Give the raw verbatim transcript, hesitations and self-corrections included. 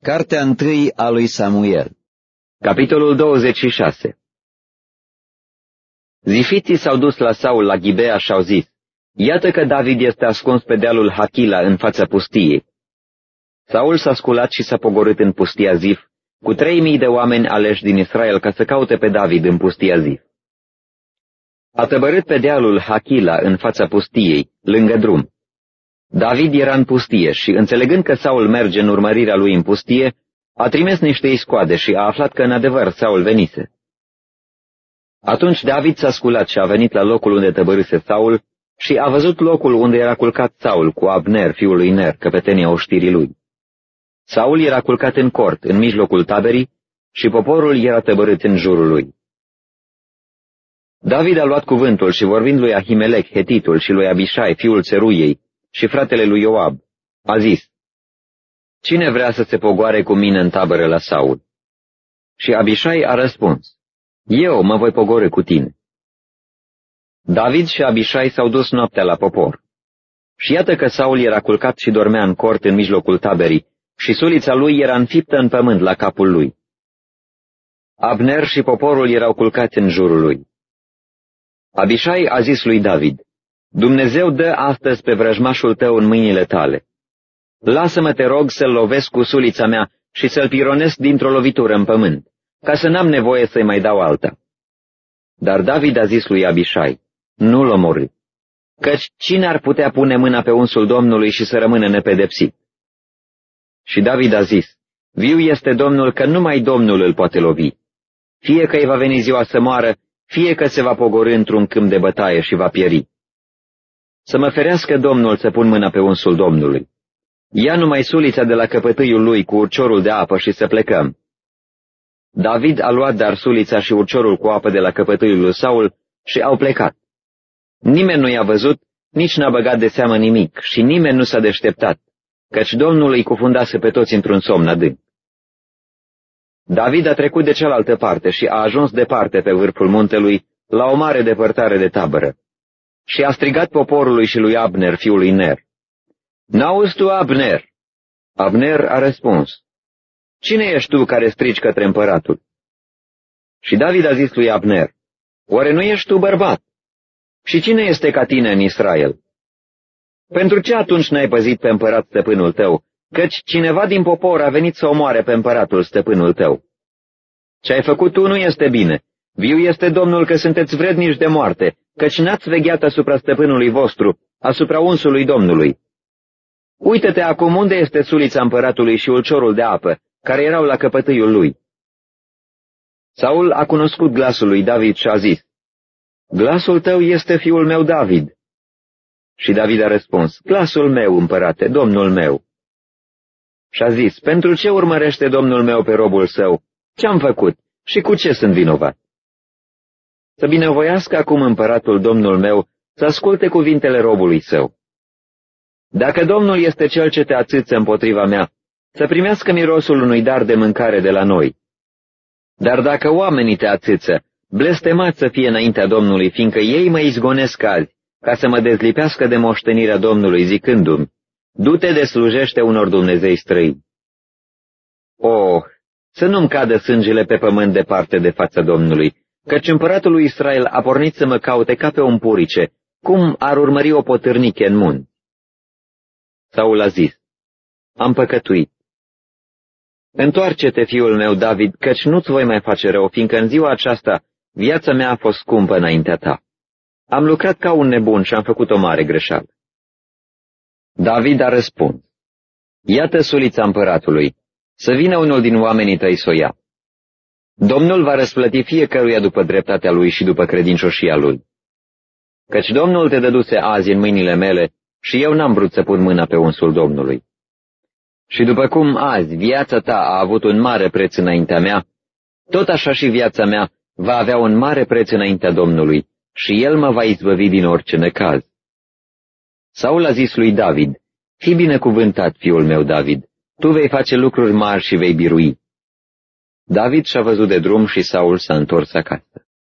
Cartea întâi a lui Samuel. Capitolul douăzeci și șase. Zifiții s-au dus la Saul la Ghibea și au zis: Iată că David este ascuns pe dealul Hachila în fața pustiei. Saul s-a sculat și s-a pogorât în pustia Zif cu trei mii de oameni aleși din Israel ca să caute pe David în pustia Zif. A tăbărât pe dealul Hachila în fața pustiei, lângă drum. David era în pustie și, înțelegând că Saul merge în urmărirea lui în pustie, a trimis niște iscoade și a aflat că în adevăr Saul venise. Atunci David s-a sculat și a venit la locul unde tăbărâse Saul și a văzut locul unde era culcat Saul cu Abner, fiul lui Ner, căpetenia oștirii lui. Saul era culcat în cort, în mijlocul taberii, și poporul era tăbărât în jurul lui. David a luat cuvântul și, vorbind lui Ahimelech, hetitul, și lui Abishai, fiul Țeruiei, și fratele lui Ioab, a zis: Cine vrea să se pogoare cu mine în tabără la Saul? Și Abishai a răspuns: Eu mă voi pogorî cu tine. David și Abishai s-au dus noaptea la popor. Și iată că Saul era culcat și dormea în cort în mijlocul taberii, și sulița lui era înfiptă în pământ la capul lui. Abner și poporul erau culcați în jurul lui. Abishai a zis lui David: Dumnezeu dă astăzi pe vrăjmașul tău în mâinile tale. Lasă-mă, te rog, să-l lovesc cu sulița mea și să-l pironesc dintr-o lovitură în pământ, ca să n-am nevoie să-i mai dau alta. Dar David a zis lui Abishai: Nu-l omorî, căci cine ar putea pune mâna pe unsul Domnului și să rămână nepedepsit? Și David a zis: Viu este Domnul că numai Domnul îl poate lovi. Fie că îi va veni ziua să moară, fie că se va pogorî într-un câmp de bătaie și va pieri. Să mă ferească Domnul să pun mâna pe unsul Domnului. Ia numai sulița de la căpătâiul lui cu urciorul de apă și să plecăm. David a luat dar sulița și urciorul cu apă de la căpătâiul lui Saul și au plecat. Nimeni nu i-a văzut, nici n-a băgat de seamă nimic și nimeni nu s-a deșteptat, căci Domnul îi cufundase pe toți într-un somn adânc. David a trecut de cealaltă parte și a ajuns departe pe vârful muntelui, la o mare depărtare de tabără. Și a strigat poporului și lui Abner, fiul lui Ner: N-auzi tu, Abner? Abner a răspuns: Cine ești tu care strigi către împăratul? Și David a zis lui Abner: Oare nu ești tu bărbat? Și cine este ca tine în Israel? Pentru ce atunci n-ai păzit pe împărat stăpânul tău, căci cineva din popor a venit să omoare pe împăratul stăpânul tău? Ce ai făcut tu nu este bine. Viu este Domnul că sunteți vrednici de moarte, căci n-ați vegheat asupra stăpânului vostru, asupra unsului Domnului. Uită-te acum unde este sulița împăratului și ulciorul de apă, care erau la căpătâiul lui. Saul a cunoscut glasul lui David și a zis: Glasul tău este fiul meu David. Și David a răspuns: Glasul meu, împărate, Domnul meu. Și a zis: Pentru ce urmărește Domnul meu pe robul său? Ce-am făcut și cu ce sunt vinovat? Să binevoiască acum împăratul Domnul meu să asculte cuvintele robului său. Dacă Domnul este cel ce te ațâță împotriva mea, să primească mirosul unui dar de mâncare de la noi. Dar dacă oamenii te ațâță, blestemați să fie înaintea Domnului, fiindcă ei mă izgonesc azi, ca să mă dezlipească de moștenirea Domnului, zicându-mi: Du-te de slujește unor dumnezei străini. Oh, să nu-mi cadă sângele pe pământ departe de fața Domnului, căci împăratul lui Israel a pornit să mă caute ca pe un purice, cum ar urmări o potârniche în munți. Saul a zis: Am păcătuit. Întoarce-te, fiul meu David, căci nu-ți voi mai face rău, fiindcă în ziua aceasta viața mea a fost scumpă înaintea ta. Am lucrat ca un nebun și am făcut o mare greșeală. David a răspuns: Iată sulița împăratului, să vină unul din oamenii tăi să o ia. Domnul va răsplăti fiecăruia după dreptatea lui și după credincioșia lui. Căci Domnul te dăduse azi în mâinile mele și eu n-am vrut să pun mâna pe unsul Domnului. Și după cum azi viața ta a avut un mare preț înaintea mea, tot așa și viața mea va avea un mare preț înaintea Domnului și El mă va izbăvi din orice necaz. Saul a zis lui David: Fii binecuvântat, fiul meu David, tu vei face lucruri mari și vei birui. David și-a văzut de drum și Saul s-a întors acasă.